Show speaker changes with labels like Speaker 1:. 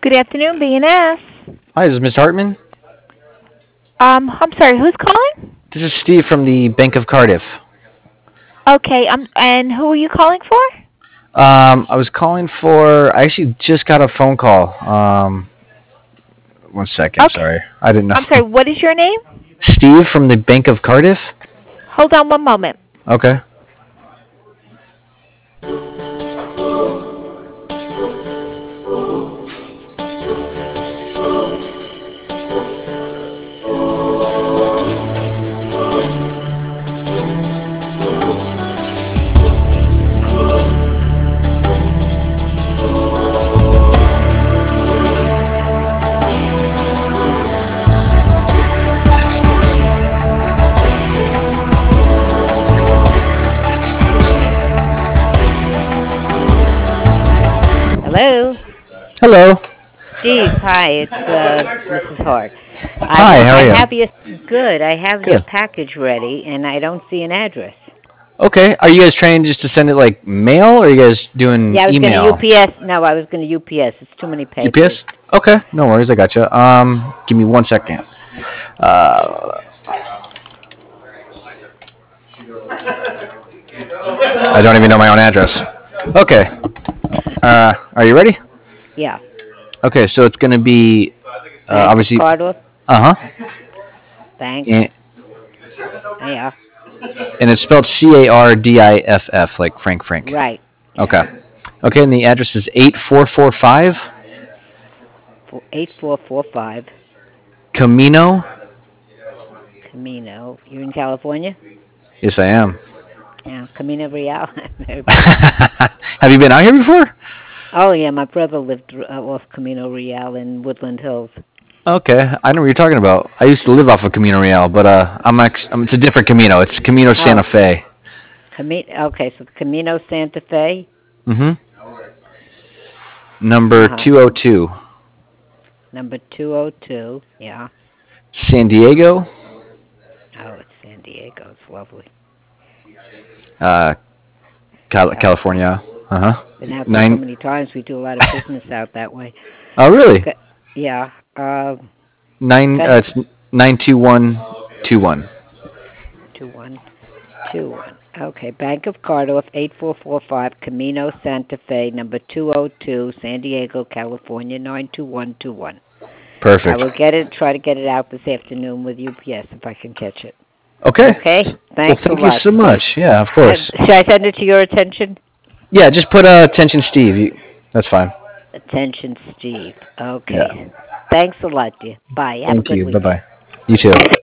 Speaker 1: Good afternoon, B&S.
Speaker 2: Hi, this is Mr. Hartman.
Speaker 1: I'm sorry, who's calling?
Speaker 2: This is Steve from the Bank of Cardiff.
Speaker 1: Okay, and who are you calling for?
Speaker 2: I was calling for. I actually just got a phone call. 1 second,
Speaker 1: Okay,
Speaker 2: sorry. I didn't
Speaker 1: I'm
Speaker 2: know.
Speaker 1: sorry, what is your name?
Speaker 2: Steve from the Bank of Cardiff?
Speaker 1: Hold on one moment.
Speaker 2: Okay.
Speaker 1: Hello?
Speaker 2: Hello.
Speaker 1: Steve, hi, it's Mrs. Hart.
Speaker 2: Hi, how
Speaker 1: I
Speaker 2: are you?
Speaker 1: have your good. I have your
Speaker 2: Good.
Speaker 1: package ready, and I don't see an address.
Speaker 2: Okay. Are you guys trying just to send it like mail, or are you guys doing
Speaker 1: Yeah, I was going to
Speaker 2: email?
Speaker 1: UPS. No, I was going to UPS. It's too many papers.
Speaker 2: UPS? Okay. No worries. I gotcha. Give me 1 second. Uh, I don't even know my own address. Okay. Are you ready?
Speaker 1: Yeah,
Speaker 2: Okay. So it's gonna be
Speaker 1: Bank of
Speaker 2: obviously.
Speaker 1: Cardiff
Speaker 2: Uh-huh.
Speaker 1: Bank.
Speaker 2: And,
Speaker 1: Yeah,
Speaker 2: and it's spelled Cardiff, like Frank Frank.
Speaker 1: right. Yeah,
Speaker 2: Okay. Okay, and the address is 8445
Speaker 1: 8445
Speaker 2: Camino.
Speaker 1: Camino. You're in California?
Speaker 2: Yes, I am.
Speaker 1: Yeah, Camino Real.
Speaker 2: Have you been out here before?
Speaker 1: Oh yeah, my brother lived off Camino Real in Woodland Hills.
Speaker 2: Okay, I know what you're talking about. I used to live off of Camino Real, but it's a different Camino. It's Camino
Speaker 1: Oh,
Speaker 2: Santa Fe.
Speaker 1: Okay, so Camino Santa Fe.
Speaker 2: Mm-hmm. Number
Speaker 1: Uh huh.
Speaker 2: 202.
Speaker 1: Number 202. Yeah.
Speaker 2: San Diego,
Speaker 1: Oh, it's San Diego. It's lovely.
Speaker 2: uh,
Speaker 1: California.
Speaker 2: California. Uh-huh.
Speaker 1: Been out there so
Speaker 2: Nine.
Speaker 1: many times. We do a lot of business out that way.
Speaker 2: Oh, really?
Speaker 1: Okay. Yeah.
Speaker 2: Nine.
Speaker 1: Got
Speaker 2: It's 92121.
Speaker 1: 2121. Okay, Bank of Cardiff, 8445 Camino Santa Fe, number 202, San Diego, California, 92121. I
Speaker 2: Perfect.
Speaker 1: will get it, try to get it out this afternoon with UPS if I can catch it.
Speaker 2: Okay.
Speaker 1: Okay?
Speaker 2: Well,
Speaker 1: Thanks a
Speaker 2: thank you
Speaker 1: lot,
Speaker 2: so
Speaker 1: Steve.
Speaker 2: much. Yeah, of course.
Speaker 1: Should I send it to your attention?
Speaker 2: Yeah, just put attention, Steve. That's fine.
Speaker 1: Attention, Steve.
Speaker 2: Yeah.
Speaker 1: Okay. Thanks a lot, dear. Bye. Have a
Speaker 2: Thank
Speaker 1: good
Speaker 2: you. Bye
Speaker 1: weekend.
Speaker 2: bye. You too.